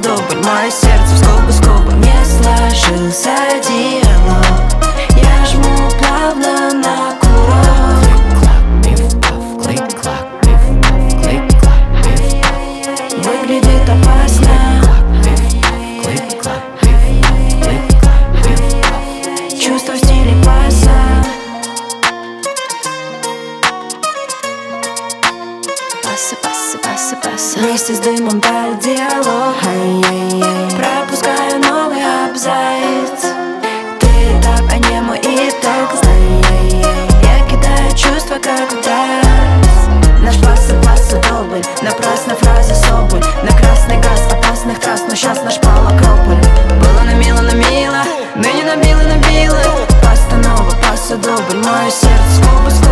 дубль. Мое сердце в скобы не сложился диалог. Я жму плавно на курок. Выглядит опасно. Чувство в стиле паса. Вместе с дымом тает диалог. Пропускаю новый абзац. Ты этап, а не мой итог. Я кидаю чувства, как удар. Наш паса дубль. Напрасно фраза соболь. На красный газ опасных трасс, но сейчас наш пал акрополь. Было на мило, ныне набило. Постанова, паса дубль. Мое сердце скобы.